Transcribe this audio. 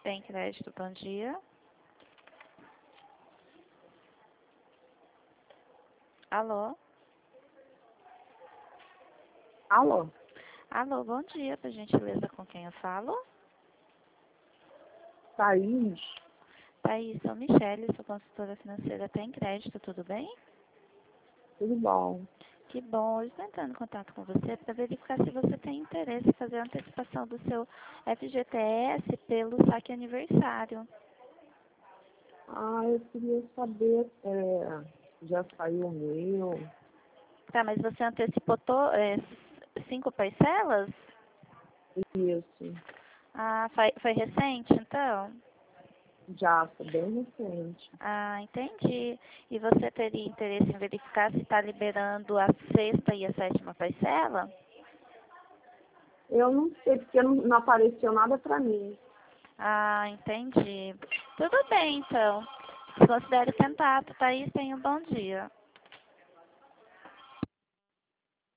Tem crédito, bom dia. Alô? Alô? Alô, bom dia, por gentileza, com quem eu falo? Thaís? Thaís, sou Michele, sou consultora financeira, tem crédito, tudo bem? Tudo bom? Que bom, eu estou entrando em contato com você para verificar se você tem interesse em fazer a antecipação do seu FGTS pelo saque aniversário. Eu queria saber, já saiu o meu? Tá, mas você antecipou 5 parcelas? Isso, Ah, foi recente, então? já, foi bem recente. Ah, entendi. E você teria interesse em verificar se está liberando a sexta e a sétima parcela? Eu não sei, porque não apareceu nada para mim. Ah, entendi. Tudo bem, então. Considere tentado, Thaís. Tenha um bom dia.